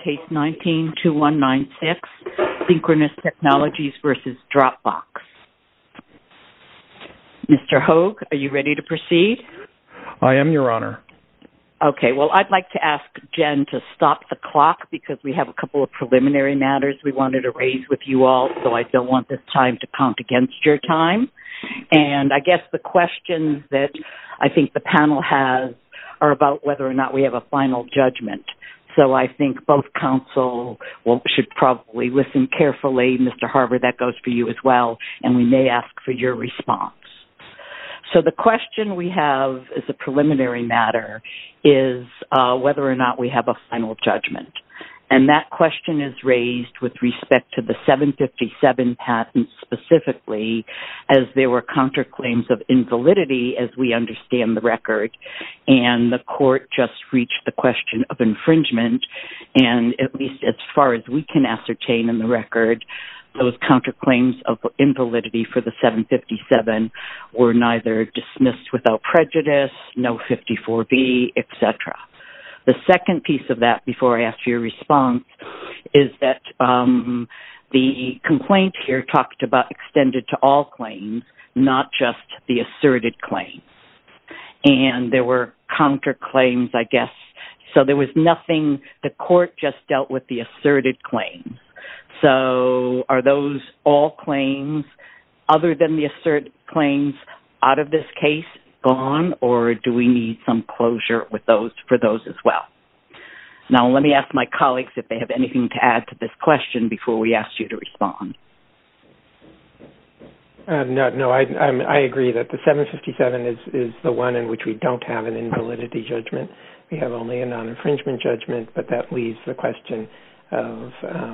case 19-2196, Synchronous Technologies versus Dropbox. Mr. Hogue, are you ready to proceed? I am, Your Honor. Okay, well, I'd like to ask Jen to stop the clock because we have a couple of preliminary matters we wanted to raise with you all, so I don't want this time to count against your time. And I guess the questions that I think the panel has are about whether or not we have a final judgment. So I think both counsel should probably listen carefully. Mr. Harbour, that goes for you as well, and we may ask for your response. So the question we have as a preliminary matter is whether or not we have a final judgment. And that question is raised with respect to the 757 patent specifically, as there were counterclaims of invalidity as we understand the record. And the court just reached the question of infringement. And at least as far as we can ascertain in the record, those counterclaims of invalidity for the 757 were neither dismissed without prejudice, no 54B, etc. The second piece of that, before I ask for your response, is that the complaint here talked about extended to all claims, not just the asserted claims. And there were counterclaims, I guess. So there was nothing, the court just dealt with the asserted claims. So are those all claims other than the asserted claims out of this case gone, or do we need some closure with those for those as well? Now, let me ask my colleagues if they have anything to add to this question before we ask you to respond. No, I agree that the 757 is the one in which we don't have an invalidity judgment. We have only a non-infringement judgment, but that leaves the question of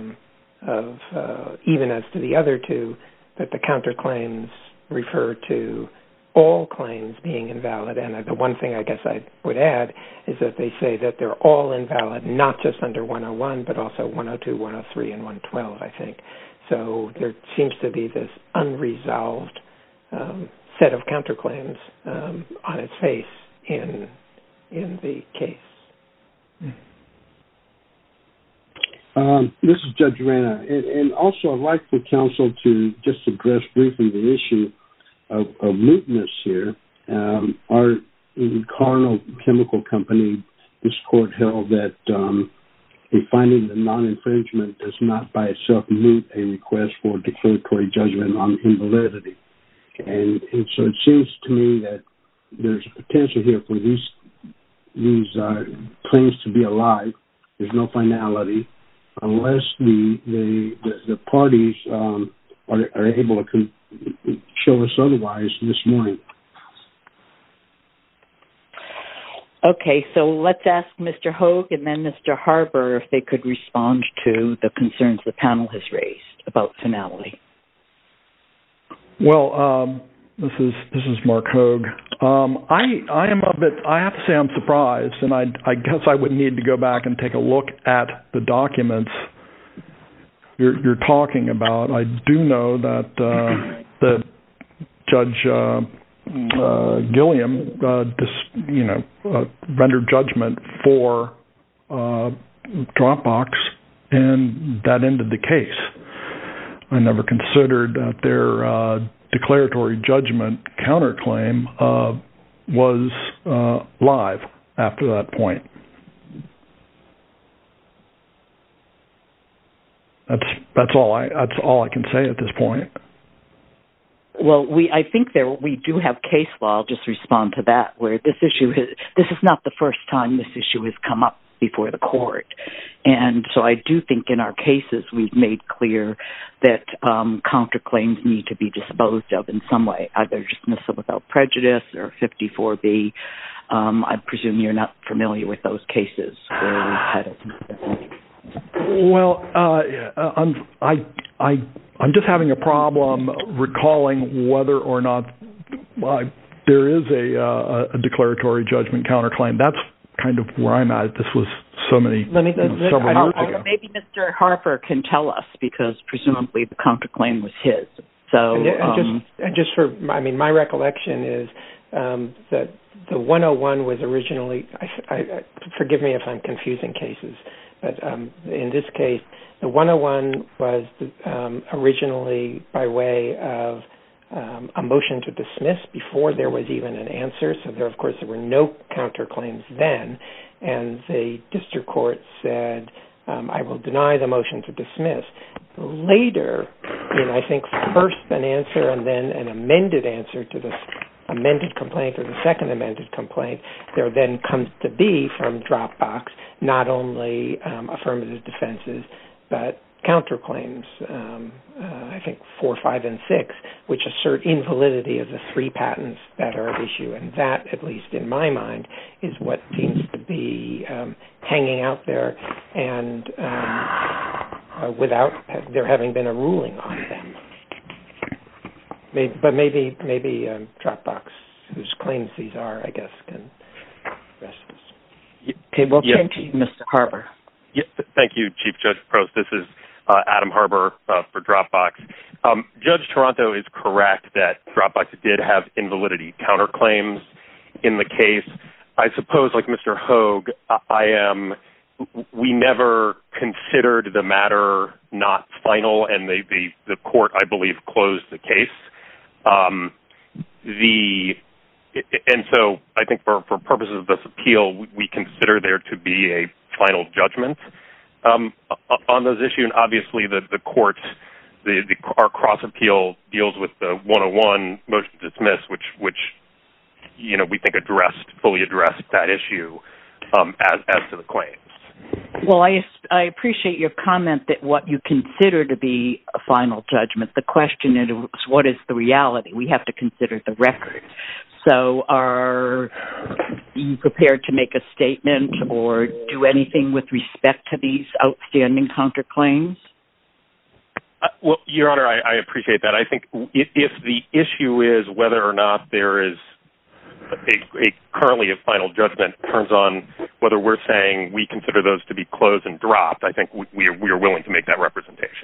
even as to the other two, that the counterclaims refer to all claims being invalid. And the one thing I guess I would add is that they say that they're all invalid, not just under 101, but also 102, 103, and 112, I think. So there seems to be this unresolved set of counterclaims on its face in the case. This is Judge Rana, and also I'd like for counsel to just address briefly the issue of mootness here. Our Cardinal Chemical Company, this court held that a finding of non-infringement does not by itself moot a request for declaratory judgment on invalidity. And so it seems to me that there's a potential here for these claims to be alive. There's no finality unless the parties are able to show us otherwise this morning. Okay, so let's ask Mr. Hogue and then Mr. Harbour if they could respond to the concerns the panel has raised about finality. Well, this is Mark Hogue. I am a bit. I have to say I'm surprised, and I guess I would need to go back and take a look at the documents you're talking about. I do know that that Judge Gilliam, rendered judgment for Dropbox, and that ended the case. I never considered that their declaratory judgment counterclaim was live after that point. That's all I can say at this point. Well, I think we do have case law. I'll just respond to that, where this is not the first time this issue has come up before the court. And so I do think in our cases we've made clear that counterclaims need to be disposed of in some way, either dismissal without prejudice or 54B. I presume you're not familiar with those cases where we've had it. Well, I'm just having a problem recalling whether or not there is a declaratory judgment counterclaim. That's kind of where I'm at. This was several years ago. Maybe Mr. Harper can tell us, because presumably the counterclaim was his. So, my recollection is that the 101 was originally. Forgive me if I'm confusing cases, But in this case, the 101 was originally by way of a motion to dismiss before there was even an answer. So there, of course, there were no counterclaims then. And the district court said, I will deny the motion to dismiss. Later, I think first an answer and then an amended answer to the amended complaint or the second amended complaint, there then comes to be from Dropbox not only affirmative defenses, but counterclaims, I think 4, 5, and 6, which assert invalidity of the 3 patents that are at issue. And that, at least in my mind, is what seems to be hanging out there and without there having been a ruling on them. Maybe Dropbox, whose claims these are, I guess, can address this. Okay, well, thank you, Mr. Harbour. Yeah, thank you, Chief Judge Prost. This is Adam Harbour for Dropbox. Judge Toronto is correct that Dropbox did have invalidity counterclaims in the case. I suppose, like Mr. Hogue, we never considered the matter not final, and the court, I believe, closed the case. And so I think for purposes of this appeal, we consider there to be a final judgment on those issues. And obviously, the court, our cross appeal deals with the 101 motion to dismiss, which we think fully addressed that issue as to the claims. Well, I appreciate your comment that what you consider to be a final judgment. The question is, what is the reality? We have to consider the record. So are you prepared to make a statement or do anything with respect to these outstanding counterclaims? Well, Your Honor, I appreciate that. I think if the issue is whether or not there is currently a final judgment, turns on whether we're saying we consider those to be closed and dropped, I think we are willing to make that representation.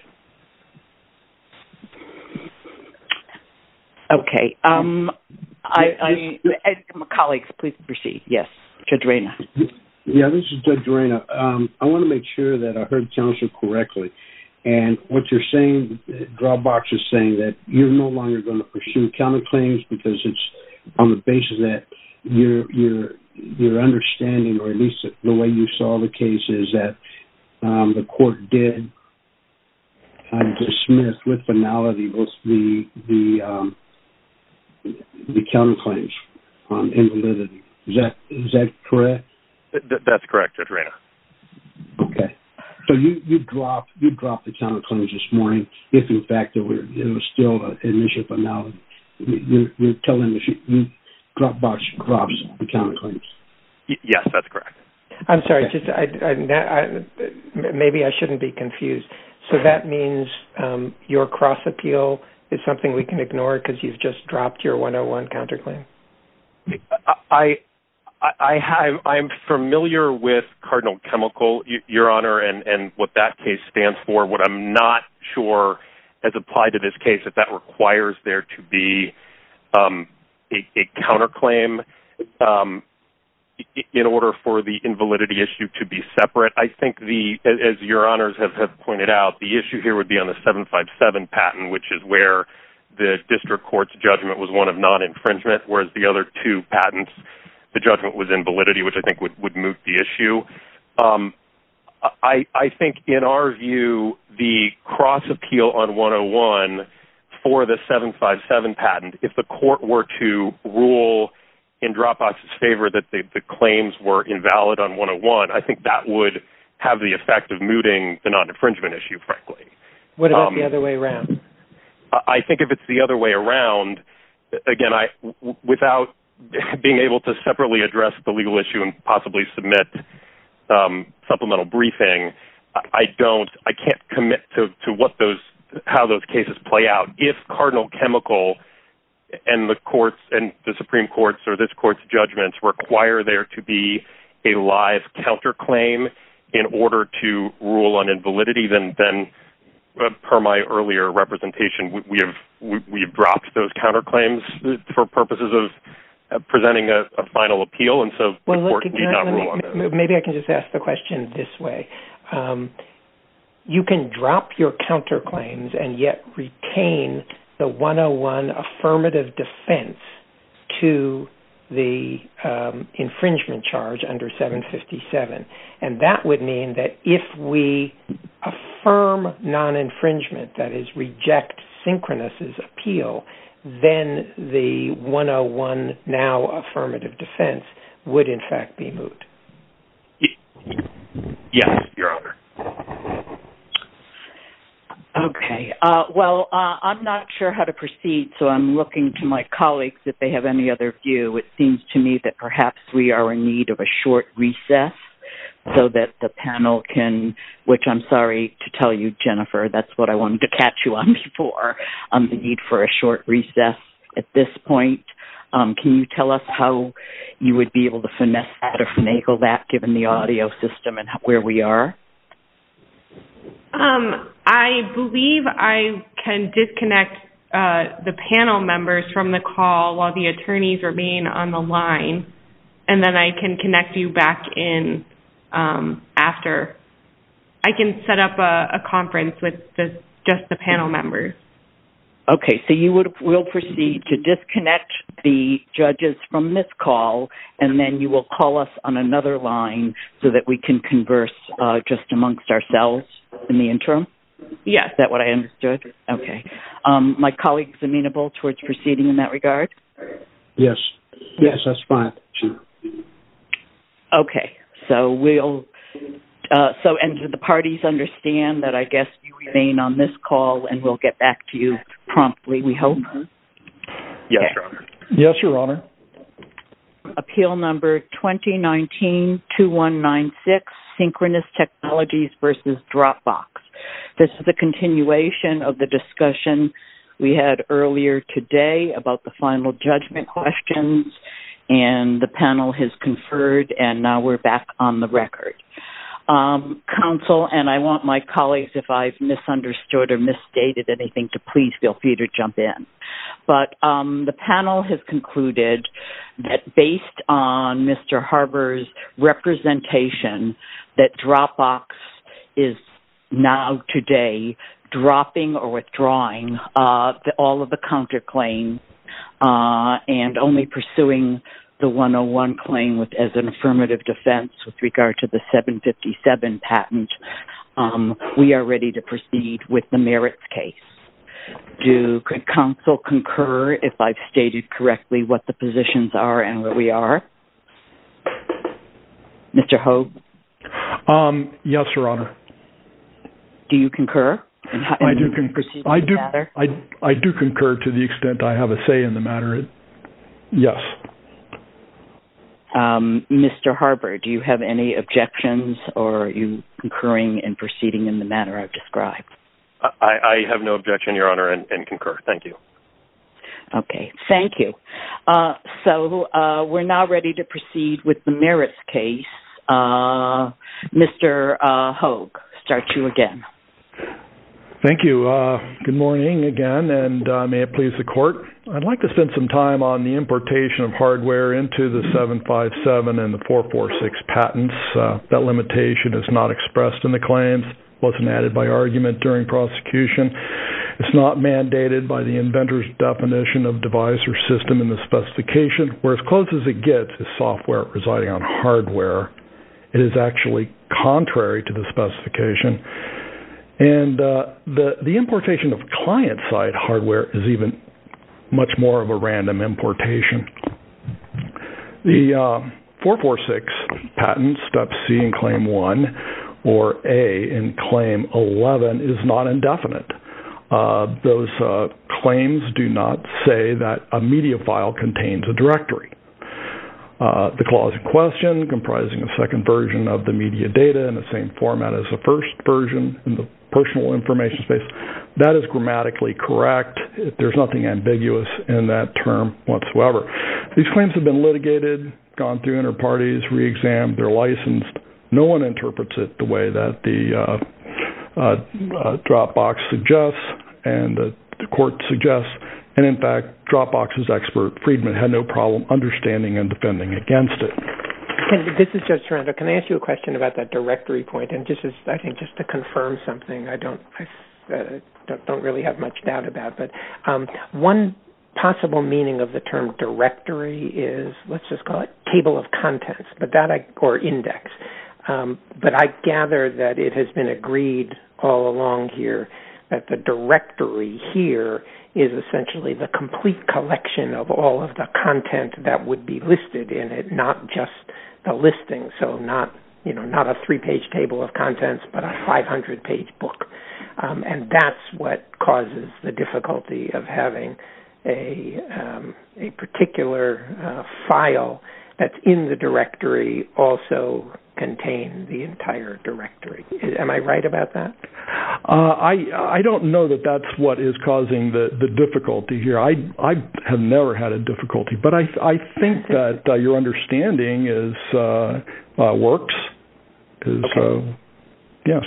Okay. My colleagues, please proceed. Yes, Judge Reyna. Yeah, this is Judge Reyna. I want to make sure that I heard counsel correctly. And what you're saying, Dropbox is saying that you're no longer going to pursue counterclaims because it's on the basis that your understanding, or at least the way you saw the case, is that the court did dismiss with finality both the counterclaims on invalidity. Is that correct? That's correct, Judge Reyna. Okay. So you dropped the counterclaims this morning if, in fact, there was still an issue of finality. You're telling us Dropbox drops the counterclaims. Yes, that's correct. I'm sorry. Just maybe I shouldn't be confused. So that means your cross appeal is something we can ignore because you've just dropped your 101 counterclaim? I'm familiar with Cardinal Chemical, Your Honor, and what that case stands for. What I'm not sure, as applied to this case, if that requires there to be a counterclaim in order for the invalidity issue to be separate. I think as Your Honors have pointed out, the issue here would be on the 757 patent, which is where the district court's judgment was one of non-infringement, whereas the other 2 patents, the judgment was invalidity, which I think would moot the issue. I think, in our view, the cross-appeal on 101 for the 757 patent, if the court were to rule in Dropbox's favor that the claims were invalid on 101, I think that would have the effect of mooting the non-infringement issue, frankly. What about the other way around? I think if it's the other way around, again, without being able to separately address the legal issue and possibly submit supplemental briefing, I can't commit to how those cases play out. If Cardinal Chemical and the courts and the Supreme Court's or this court's judgments require there to be a live counterclaim in order to rule on invalidity, then per my earlier representation, we have dropped those counterclaims for purposes of presenting a final appeal, and so the court need not rule on those. Maybe I can just ask the question this way. you can drop your counterclaims and yet retain the 101 affirmative defense to the infringement charge under 757. And that would mean that if we affirm non-infringement, that is, reject Synchronous's appeal, then the 101 now affirmative defense would in fact be moot. Yes, Your Honor. Okay. Well, I'm not sure how to proceed, so I'm looking to my colleagues if they have any other view. It seems to me that perhaps we are in need of a short recess so that the panel can, which I'm sorry to tell you, Jennifer, that's what I wanted to catch you on before, the need for a short recess at this point. Can you tell us how you would be able to finesse that or finagle that given the audio system and where we are? I believe I can disconnect the panel members from the call while the attorneys remain on the line, and then I can connect you back in after. I can set up a conference with just the panel members. Okay, so will proceed to disconnect the judges from this call, and then you will call us on another line so that we can converse just amongst ourselves in the interim? Yes. Is that what I understood? Okay. My colleagues amenable towards proceeding in that regard? Yes. Yes, that's fine. Okay. So and do the parties understand that I guess you remain on this call and we'll get back to you promptly, we hope? Yes, Your Honor. Yes, Your Honor. Appeal number 2019-2196, Synchronous Technologies versus Dropbox. This is a continuation of the discussion we had earlier today about the final judgment questions, and the panel has conferred, and now we're back on the record. Counsel, and I want my colleagues, if I've misunderstood or misstated anything, to please feel free to jump in. But the panel has concluded that based on Mr. Harber's representation that Dropbox is now today dropping or withdrawing all of the counterclaims and only pursuing the 101 claim as an affirmative defense with regard to the 757 patent, we are ready to proceed with the merits case. Could counsel concur if I've stated correctly what the positions are and where we are? Mr. Hogue? Yes, Your Honor. Do you concur? I do concur to the extent I have a say in the matter. Yes. Mr. Harber, do you have any objections, or are you concurring in proceeding in the manner I've described? I have no objection, Your Honor, and concur. Thank you. Okay, thank you. So we're now ready to proceed with the merits case. Mr. Hogue, start you again. Thank you. Good morning again, and may it please the Court. I'd like to spend some time on the importation of hardware into the 757 and the 446 patents. That limitation is not expressed in the claims, wasn't added by argument during prosecution. It's not mandated by the inventor's definition of device or system in the specification, where as close as it gets is software residing on hardware. It is actually contrary to the specification. And the importation of client-side hardware is even much more of a random importation. The 446 patent, step C in Claim 1, or A in Claim 11, is not indefinite. Those claims do not say that a media file contains a directory. The clause in question, comprising a second version of the media data in the same format as the first version in the personal information space, that is grammatically correct. There's nothing ambiguous in that term whatsoever. These claims have been litigated, gone through inter partes, re-examined, they're licensed. No one interprets it the way that the Dropbox suggests and the court suggests. And in fact, Dropbox's expert, Friedman, had no problem understanding and defending against it. This is Judge Toronto. Can I ask you a question about that directory point? And just to confirm something, I don't really have much doubt about. But one possible meaning of the term directory is, let's just call it table of contents, or index. But I gather that it has been agreed all along here that the directory here is essentially the complete collection of all of the content that would be listed in it, not just the listing. So not a 3-page table of contents, but a 500-page book. And that's what causes the difficulty of having a particular file that's in the directory also contain the entire directory. Am I right about that? I don't know that that's what is causing the difficulty here. I have never had a difficulty, but I think that your understanding is works. Okay. Yes.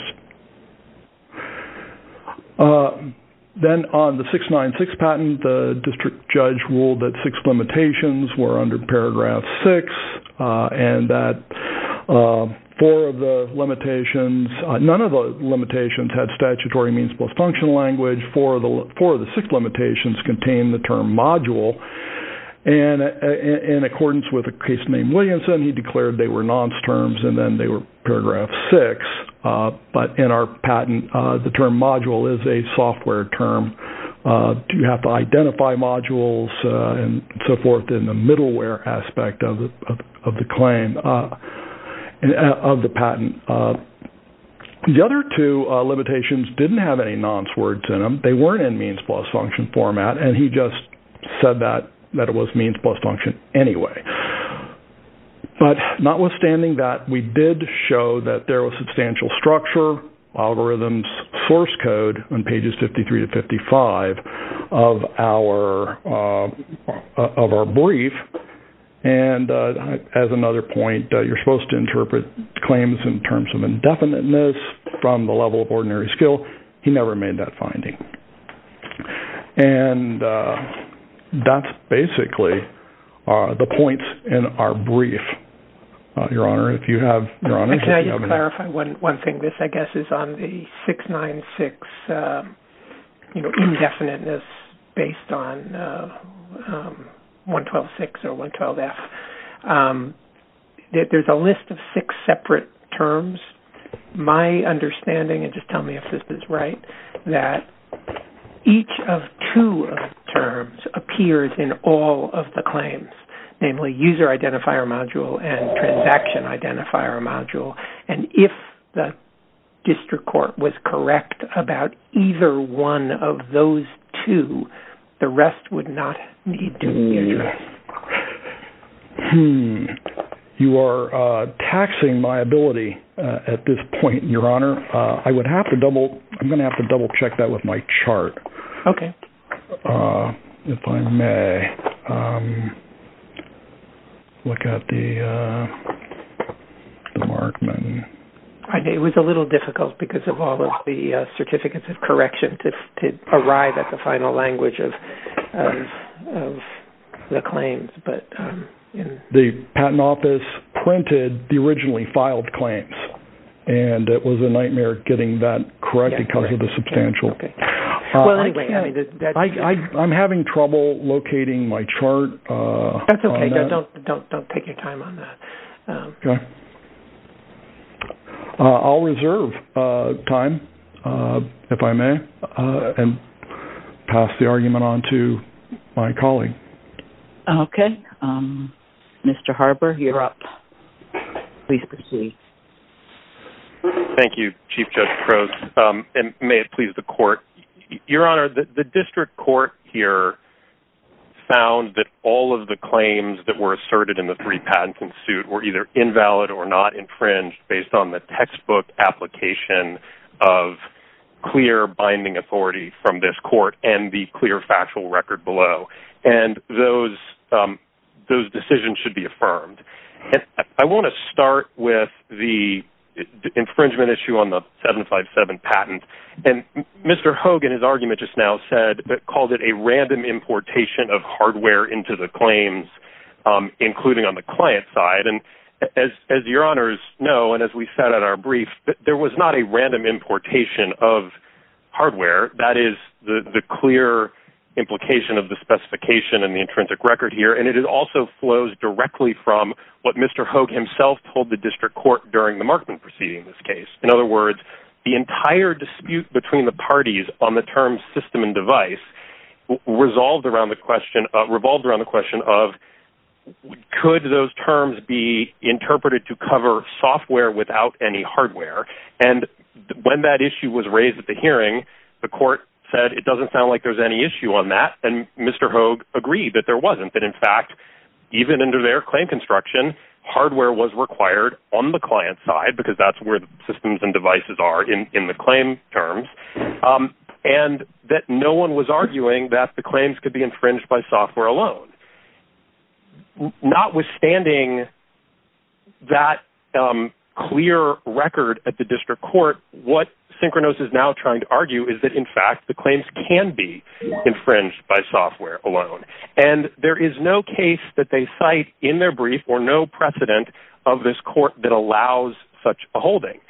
Then on the 696 patent, the district judge ruled that 6 limitations were under paragraph 6, and that 4 of the limitations, none of the limitations had statutory means plus function language. 4 of the 6 limitations contained the term module. And in accordance with a case named Williamson, he declared they were nonce terms, and then they were paragraph 6. But in our patent, the term module is a software term. You have to identify modules and so forth in the middleware aspect of the claim of the patent. The other 2 limitations didn't have any nonce words in them. They weren't in means plus function format, and he just said that it was means plus function anyway. But notwithstanding that, we did show that there was substantial structure, algorithms, source code on pages 53 to 55 of our brief. And as another point, you're supposed to interpret claims in terms of indefiniteness from the level of ordinary skill. He never made that finding. And that's basically the points in our brief, Your Honor. If you have, Your Honor. Can I just clarify one thing? This, I guess, is on the 696, indefiniteness based on 112.6 or 112F. There's a list of 6 separate terms. My understanding, and just tell me if this is right, that each of 2 of the terms appears in all of the claims, namely user identifier module and transaction identifier module. And if the district court was correct about either one of those 2, the rest would not need to be addressed. You are taxing my ability at this point, Your Honor. I'm going to have to double check that with my chart. Okay. If I may, look at the Markman. It was a little difficult because of all of the certificates of correction to arrive at the final language of the claims, but the Patent Office printed the originally filed claims, and it was a nightmare getting that corrected because of the substantial. Okay. Well, anyway, I'm having trouble locating my chart. That's okay. Don't take your time on that. Okay. I'll reserve time, if I may, and pass the argument on to my colleague. Okay. Mr. Harbour, you're up. Please proceed. Thank you, Chief Judge Crouse, and may it please the Court. Your Honor, the district court here found that all of the claims that were asserted in the 3 patents in suit were either invalid or not infringed based on the textbook application of clear binding authority from this court and the clear factual record below. And those decisions should be affirmed. And I want to start with the infringement issue on the 757 patent. And Mr. Hogue, in his argument just now, called it a random importation of hardware into the claims, including on the client side. And as your honors know, and as we said in our brief, there was not a random importation of hardware. That is the clear implication of the specification and the intrinsic record here, and it also flows directly from what Mr. Hogue himself told the district court during the Markman proceeding in this case. In other words, the entire dispute between the parties on the terms system and device revolved around the question of could those terms be interpreted to cover software without any hardware? And when that issue was raised at the hearing, the court said it doesn't sound like there's any issue on that, and Mr. Hogue agreed that there wasn't, that in fact, even under their claim construction, hardware was required on the client side because that's where the systems and devices are in the claim terms, and that no one was arguing that the claims could be infringed by software alone. Notwithstanding that clear record at the district court, what Synchronos is now trying to argue is that, in fact, the claims can be infringed by software alone. And there is no case that they cite in their brief or no precedent of this court that allows such a holding.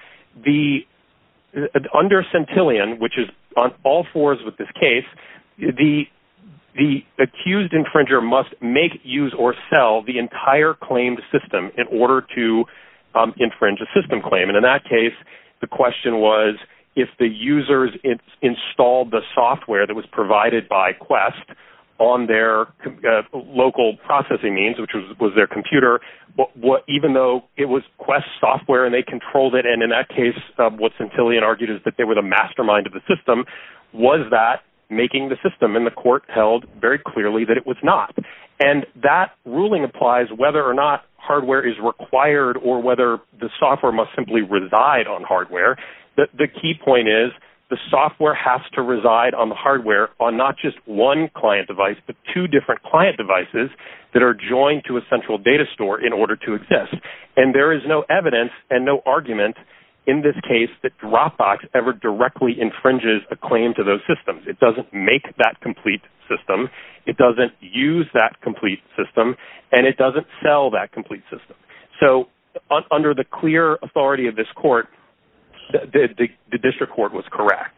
Under Centillion, which is on all fours with this case, the accused infringer must make, use, or sell the entire claimed system in order to infringe a system claim. And in that case, the question was if the users installed the software that was provided by Quest on their local processing means, which was their computer, even though it was Quest software and they controlled it, and in that case, what Centillion argued is that they were the mastermind of the system, was that making the system? And the court held very clearly that it was not. And that ruling applies whether or not hardware is required or whether the software must simply reside on hardware. The key point is the software has to reside on the hardware on not just one client device, but two different client devices that are joined to a central data store in order to exist. And there is no evidence and no argument in this case that Dropbox ever directly infringes a claim to those systems. It doesn't make that complete system. It doesn't use that complete system, and it doesn't sell that complete system. So under the clear authority of this court, the district court was correct.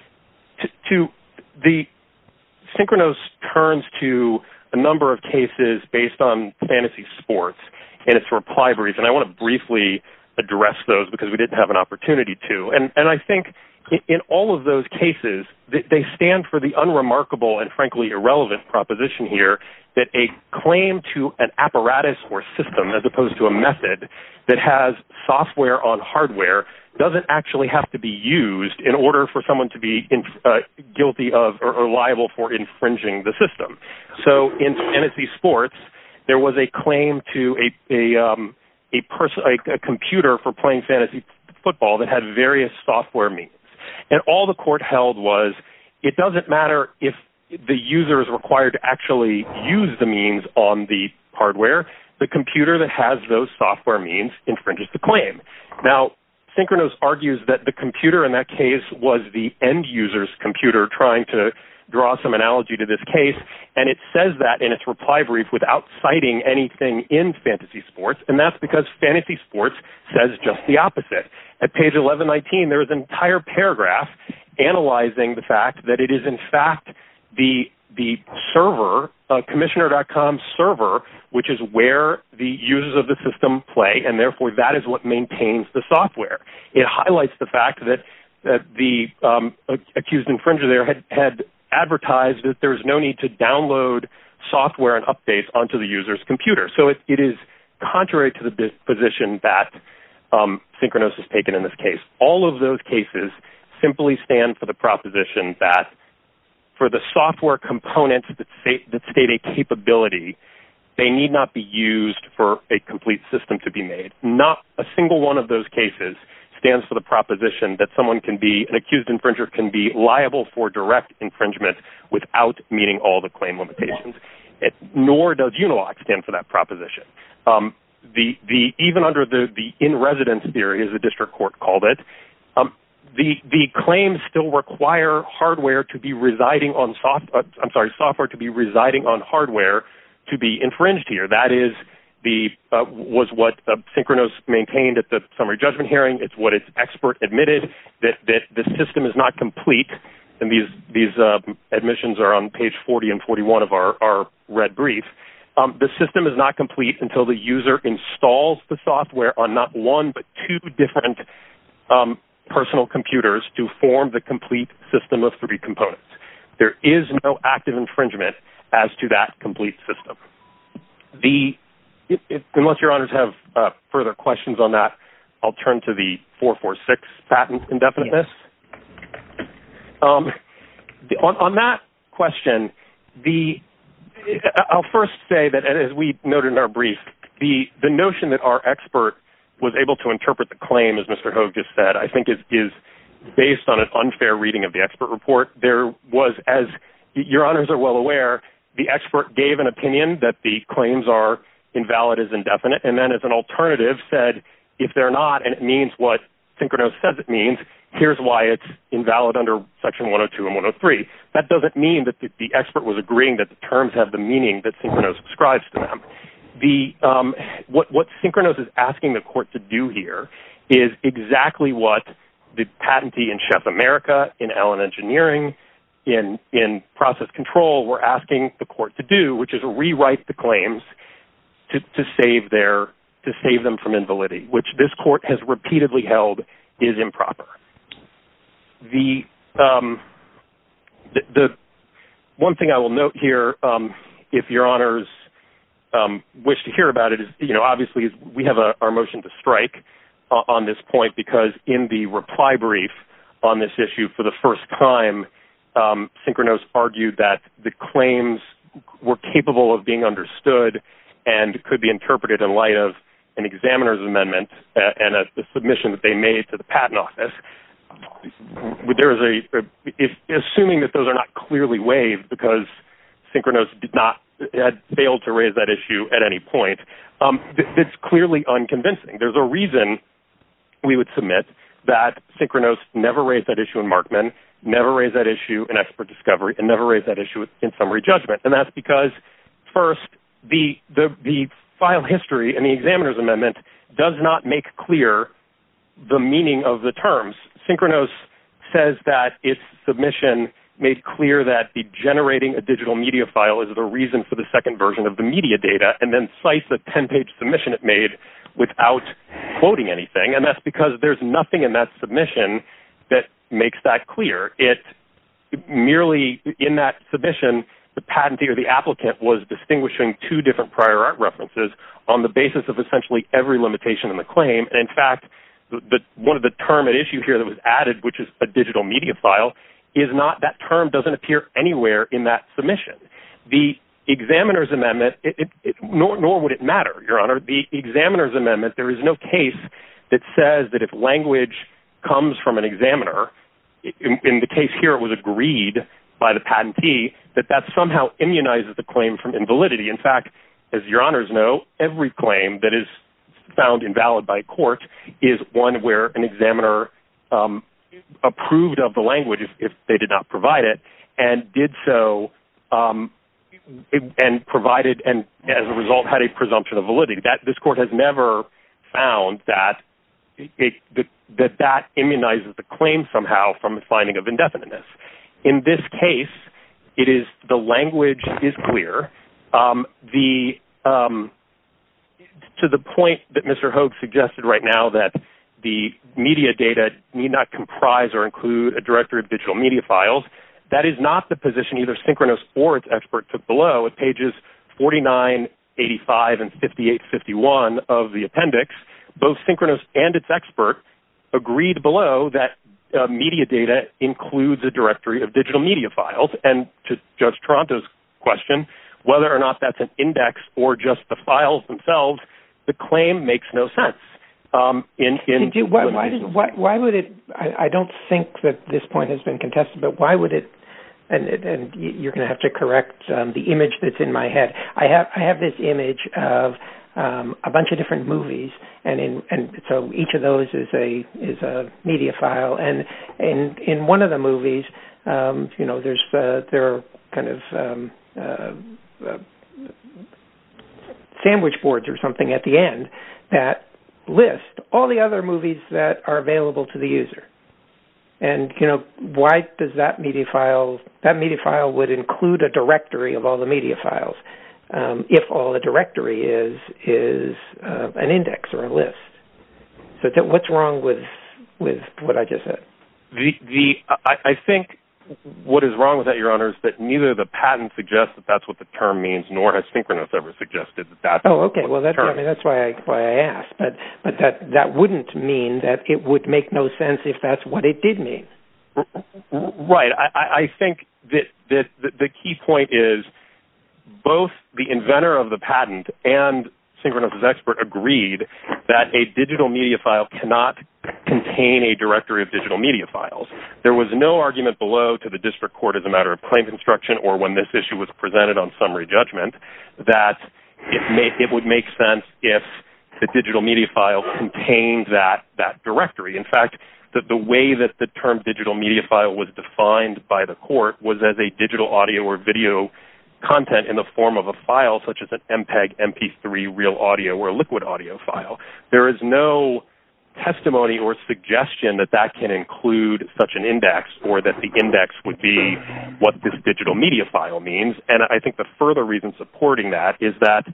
The Synchronos turns to a number of cases based on fantasy sports in its reply brief, and I want to briefly address those because we didn't have an opportunity to. And I think in all of those cases, they stand for the unremarkable and frankly irrelevant proposition here that a claim to an apparatus or system as opposed to a method that has software on hardware doesn't actually have to be used in order for someone to be guilty of or liable for infringing the system. So in fantasy sports, there was a claim to a computer for playing fantasy football that had various software means. And all the court held was it doesn't matter if the user is required to actually use the means on the hardware. The computer that has those software means infringes the claim. Now, Synchronos argues that the computer in that case was the end user's computer, trying to draw some analogy to this case, and it says that in its reply brief without citing anything in fantasy sports, and that's because fantasy sports says just the opposite. At page 1119, there is an entire paragraph analyzing the fact that it is in fact the server, Commissioner.com server, which is where the users of the system play, and therefore that is what maintains the software. It highlights the fact that the accused infringer there had advertised that there's no need to download software and updates onto the user's computer. So it is contrary to the position that Synchronos has taken in this case. All of those cases simply stand for the proposition that for the software components that state a capability, they need not be used for a complete system to be made. Not a single one of those cases stands for the proposition that an accused infringer can be liable for direct infringement without meeting all the claim limitations. Nor does Unilock stand for that proposition. Even under the in-residence theory, as the district court called it, the claims still require software to be residing on hardware to be infringed here. That is, was what Synchronos maintained at the summary judgment hearing. It's what its expert admitted, that the system is not complete. And these admissions are on page 40 and 41 of our red brief. The system is not complete until the user installs the software on not one but two different personal computers to form the complete system of three components. There is no active infringement as to that complete system. Unless your honors have further questions on that, I'll turn to the 446 patent indefiniteness. Yes. On that question, I'll first say that, as we noted in our brief, the notion that our expert was able to interpret the claim, as Mr. Hogue just said, I think is based on an unfair reading of the expert report. There was, as your honors are well aware, the expert gave an opinion that the claims are invalid as indefinite, and then as an alternative said, if they're not, and it means what Synchronos says it means, here's why it's invalid under Section 102 and 103. That doesn't mean that the expert was agreeing that the terms have the meaning that Synchronos ascribes to them. What Synchronos is asking the court to do here is exactly what the patentee in Chef America, in Allen Engineering, in Process Control were asking the court to do, which is rewrite the claims to save them from invalidity, which this court has repeatedly held is improper. The one thing I will note here, if your honors wish to hear about it, is, obviously we have our motion to strike on this point, because in the reply brief on this issue, for the first time, Synchronos argued that the claims were capable of being understood and could be interpreted in light of an examiner's amendment and the submission that they made to the patent office. There is assuming that those are not clearly waived because Synchronos had failed to raise that issue at any point, it's clearly unconvincing. There's a reason we would submit that Synchronos never raised that issue in Markman, never raised that issue in expert discovery, and never raised that issue in summary judgment. And that's because, first, the file history and the examiner's amendment does not make clear the meaning of the terms. Synchronos says that its submission made clear that the generating a digital media file is the reason for the second version of the media data, and then cites a 10-page submission it made without quoting anything. And that's because there's nothing in that submission that makes that clear. It merely, in that submission, the patentee or the applicant was distinguishing two different prior art references on the basis of essentially every limitation in the claim. And in fact, one of the term at issue here that was added, which is a digital media file, is not, that term doesn't appear anywhere in that submission. The examiner's amendment, nor would it matter, Your Honor. The examiner's amendment, there is no case that says that if language comes from an examiner, in the case here it was agreed by the patentee, that somehow immunizes the claim from invalidity. In fact, as Your Honors know, every claim that is found invalid by a court is one where an examiner approved of the language if they did not provide it, and did so and provided, and as a result had a presumption of validity. This court has never found that immunizes the claim somehow from the finding of indefiniteness. In this case, the language is clear. To the point that Mr. Hogue suggested right now, that the media data need not comprise or include a directory of digital media files, that is not the position either Synchronos or its expert took below. At pages 49, 85, and 58, 51 of the appendix, both Synchronos and its expert agreed below that media data includes a directory of digital media files. And to Judge Toronto's question, whether or not that's an index or just the files themselves, the claim makes no sense. Why would it? I don't think that this point has been contested, but why would it? And you're going to have to correct the image that's in my head. I have this image of a bunch of different movies, and so each of those is a media file. And in one of the movies, there are kind of sandwich boards or something at the end that list all the other movies that are available to the user. And, why does that media file would include a directory of all the media files if all the directory is an index or a list. So what's wrong with what I just said? I think what is wrong with that, Your Honor, is that neither the patent suggests that that's what the term means, nor has Synchronoss ever suggested that that's okay. Well, that's why I asked. But that wouldn't mean that it would make no sense if that's what it did mean. Right. I think that the key point is both the inventor of the patent and Synchronoss' expert agreed that a digital media file cannot contain a directory of digital media files. There was no argument below to the district court as a matter of claim construction or when this issue was presented on summary judgment that it would make sense if the digital media file contained that directory. In fact, the way that the term digital media file was defined by the court was as a digital audio or video content in the form of a file such as an MPEG, MP3, real audio, or a liquid audio file. There is no testimony or suggestion that can include such an index or that the index would be what this digital media file means. And I think the further reason supporting that is that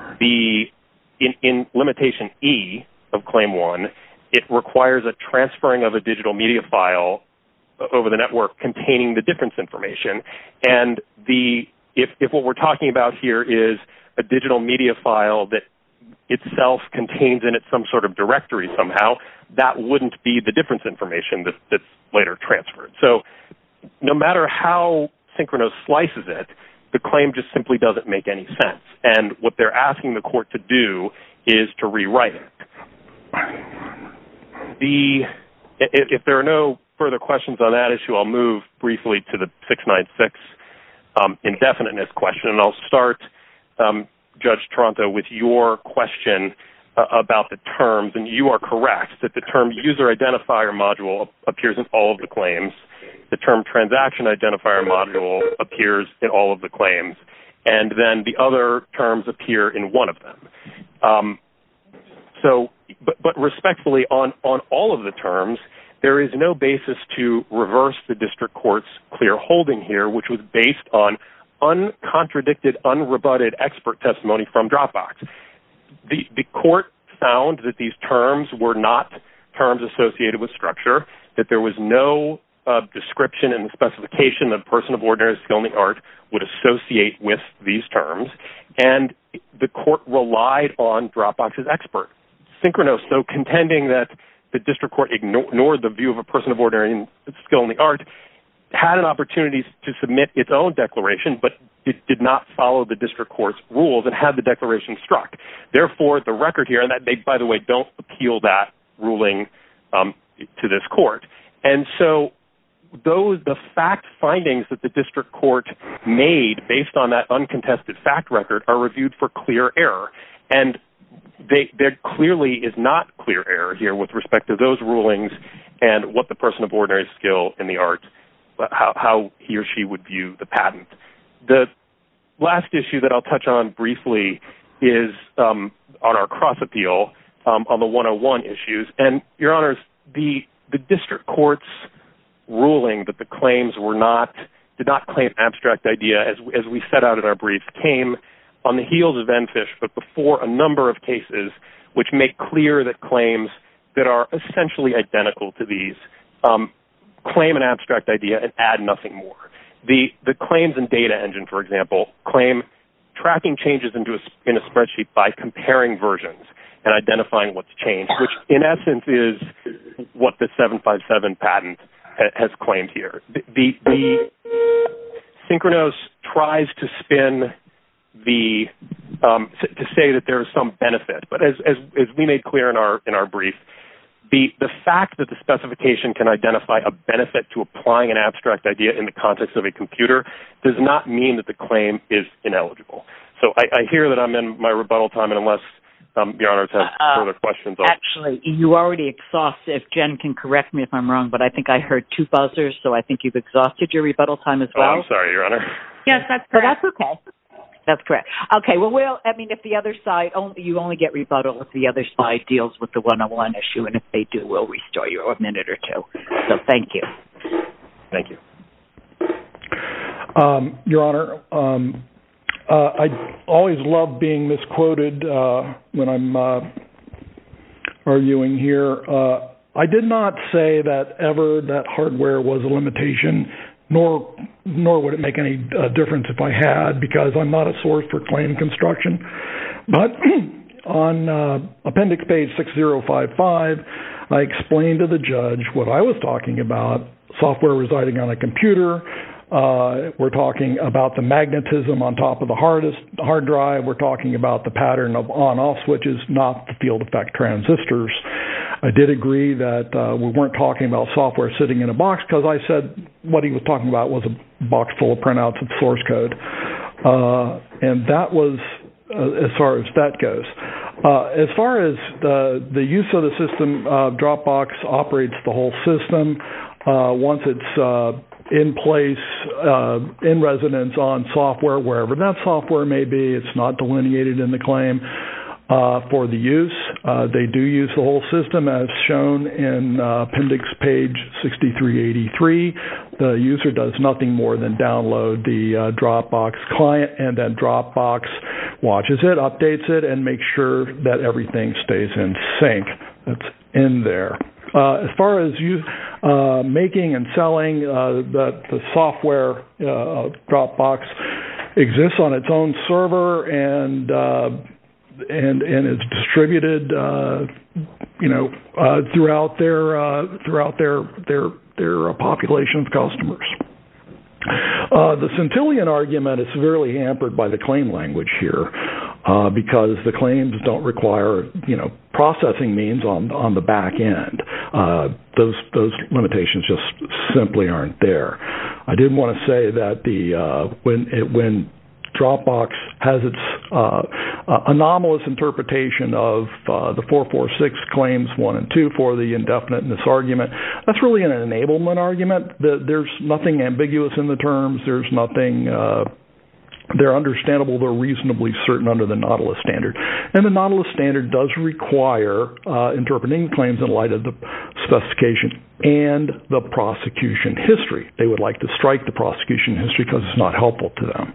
in limitation E of Claim 1, it requires a transferring of a digital media file over the network containing the difference information. And if what we're talking about here is a digital media file that itself contains in it some sort of directory somehow, that wouldn't be the difference information that's later transferred. So no matter how Synchronoss slices it, the claim just simply doesn't make any sense. And what they're asking the court to do is to rewrite it. If there are no further questions on that issue, I'll move briefly to the 696 indefiniteness question, and I'll start, Judge Toronto, with your question about the terms, and you are correct that the term user identifier module appears in all of the claims. The term transaction identifier module appears in all of the claims, and then the other terms appear in one of them. But respectfully, on all of the terms, there is no basis to reverse the district court's clear holding here, which was based on uncontradicted, unrebutted expert testimony from Dropbox. The court found that these terms were not terms associated with structure, that there was no description in the specification that a person of ordinary skill in the art would associate with these terms, and the court relied on Dropbox's expert. Synchronoss, though contending that the district court ignored the view of a person of ordinary skill in the art, had an opportunity to submit its own declaration, but it did not follow the district court's rules and had the declaration struck. Therefore, the record here, and that they, by the way, don't appeal that ruling to this court. And so the fact findings that the district court made based on that uncontested fact record are reviewed for clear error. And there clearly is not clear error here with respect to those rulings and what the person of ordinary skill in the art, how he or she would view the patent. The last issue that I'll touch on briefly is on our cross-appeal on the 101 issues. And, Your Honors, the district court's ruling that the claims did not claim abstract idea, as we set out in our brief, came on the heels of EnFish, but before a number of cases which make clear that claims that are essentially identical to these claim an abstract idea and add nothing more. The claims and data engine, for example, claim tracking changes in a spreadsheet by comparing versions and identifying what's changed, which in essence is what the 757 patent has claimed here. The Synchronoss tries to spin to say that there is some benefit, but as we made clear in our brief, the fact that the specification can identify a benefit to applying an abstract idea in the context of a computer does not mean that the claim is ineligible. So I hear that I'm in my rebuttal time, and unless Your Honors have further questions. Actually, you already exhausted. If Jen can correct me if I'm wrong, but I think I heard two buzzers, so I think you've exhausted your rebuttal time as well. Oh, I'm sorry, Your Honor. Yes, that's correct. So that's okay. That's correct. Okay, well, I mean, if the other side, you only get rebuttal if the other side deals with the 101 issue, and if they do, we'll restore you a minute or two. So thank you. Thank you. Your Honor, I always love being misquoted when I'm arguing here. I did not say that ever that hardware was a limitation, nor would it make any difference if I had, because I'm not a source for claim construction. But on appendix page 6055, I explained to the judge what I was talking about: software residing on a computer. We're talking about the magnetism on top of the hard drive. We're talking about the pattern of on-off switches, not the field effect transistors. I did agree that we weren't talking about software sitting in a box, because I said what he was talking about was a box full of printouts of source code. And that was as far as that goes. As far as the use of the system, Dropbox operates the whole system. Once it's in place, in residence on software, wherever that software may be, it's not delineated in the claim. For the use, they do use the whole system as shown in appendix page 6383. The user does nothing more than download the Dropbox client, and then Dropbox watches it, updates it, and makes sure that everything stays in sync. That's in there. As far as you making and selling, the software Dropbox exists on its own server and is distributed, throughout their population of customers. The Centillion argument is severely hampered by the claim language here, because the claims don't require, processing means on the back end. Those limitations just simply aren't there. I did want to say that when Dropbox has its anomalous interpretation of the 446 claims 1 and 2 for the indefiniteness argument, that's really an enablement argument. There's nothing ambiguous in the terms. There's nothing. They're understandable. They're reasonably certain under the Nautilus standard. And the Nautilus standard does require interpreting claims in light of the specification and the prosecution history. They would like to strike the prosecution history because it's not helpful to them.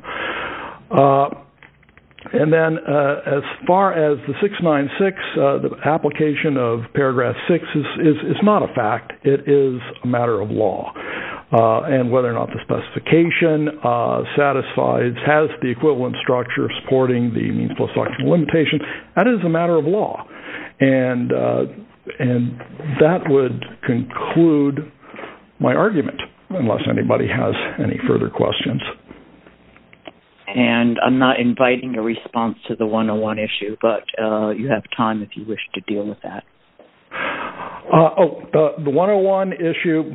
And then as far as the 696, the application of paragraph 6 is not a fact. It is a matter of law. And whether or not the specification has the equivalent structure supporting the means plus function limitation, that is a matter of law. And that would conclude my argument, unless anybody has any further questions. And I'm not inviting a response to the 101 issue, but you have time if you wish to deal with that. The 101 issue,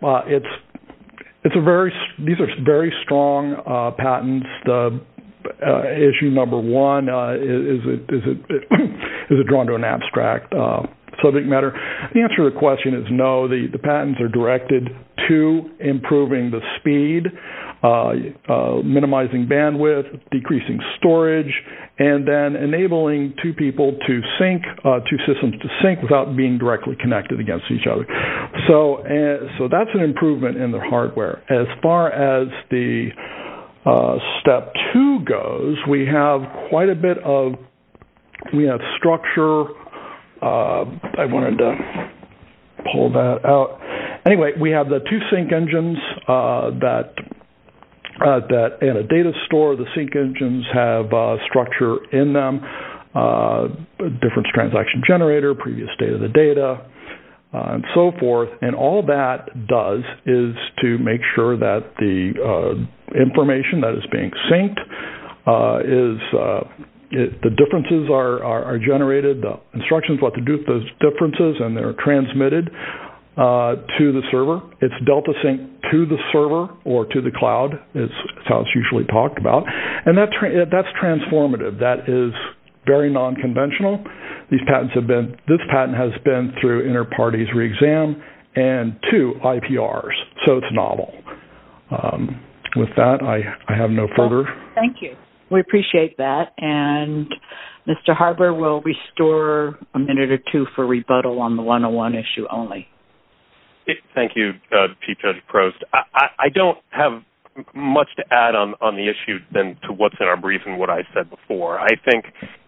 these are very strong patents. The issue number one is it drawn to an abstract subject matter? The answer to the question is no. The patents are directed to improving the speed, minimizing bandwidth, decreasing storage, and then enabling two systems to sync without being directly connected against each other. So that's an improvement in the hardware. As far as the step 2 goes, we have quite a bit of structure. I wanted to pull that out. Anyway, we have the two sync engines that and a data store. The sync engines have structure in them, difference transaction generator, previous state of the data, and so forth. And all that does is to make sure that the information that is being synced the differences are generated, the instructions what to do with those differences, and they're transmitted to the server. It's delta sync to the server or to the cloud is how it's usually talked about. And that's transformative. That is very non-conventional. This patent has been through inter partes re-exam and 2 IPRs, so it's novel. With that, I have no further. Thank you. We appreciate that. And Mr. Harbour will restore a minute or two for rebuttal on the 101 issue only. Thank you, Chief Judge Prost. I don't have much to add on the issue than to what's in our brief and what I said before. I think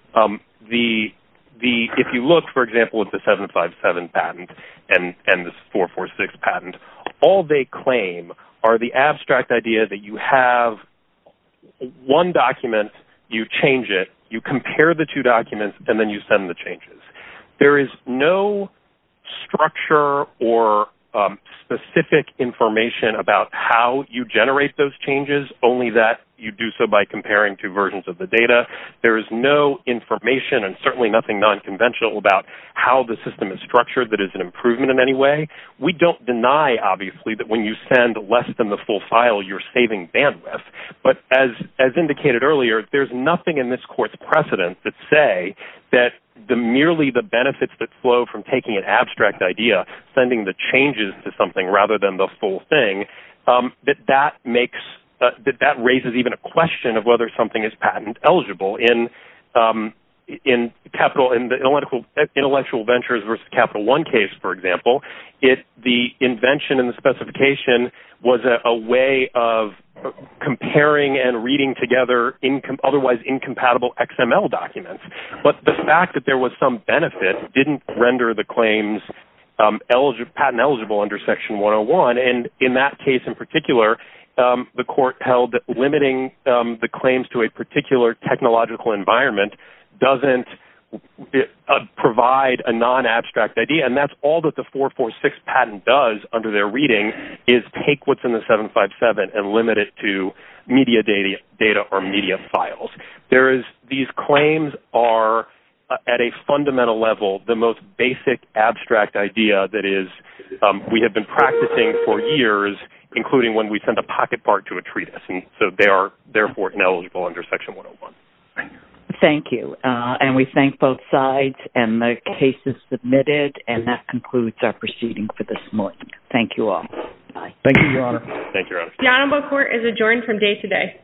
if you look, for example, at the 757 patent and the 446 patent, all they claim are the abstract idea that you have one document, you change it, you compare the two documents, and then you send the changes. There is no structure or specific information about how you generate those changes, only that you do so by comparing two versions of the data. There is no information and certainly nothing non-conventional about how the system is structured that is an improvement in any way. We don't deny, obviously, that when you send less than the full file, you're saving bandwidth. But as indicated earlier, there's nothing in this court's precedent that say that merely the benefits that flow from taking an abstract idea, sending the changes to something rather than the full thing, that raises even a question of whether something is patent eligible. In the intellectual ventures versus Capital One case, for example, the invention and the specification was a way of comparing and reading together otherwise incompatible XML documents. But the fact that there was some benefit didn't render the claims patent eligible under Section 101. And in that case in particular, the court held that limiting the claims to a particular technological environment doesn't provide a non-abstract idea, and that's all that the 446 patent does under their reading is take what's in the 757 and limit it to media data or media files. These claims are, at a fundamental level, the most basic abstract idea that is we have been practicing for years, including when we send a pocket part to a treatise, and so they are therefore ineligible under Section 101. Thank you. And we thank both sides, and the case is submitted, and that concludes our proceeding for this morning. Thank you all. Bye. Thank you, Your Honor. Thank you, Your Honor. The Honorable Court is adjourned from day to day.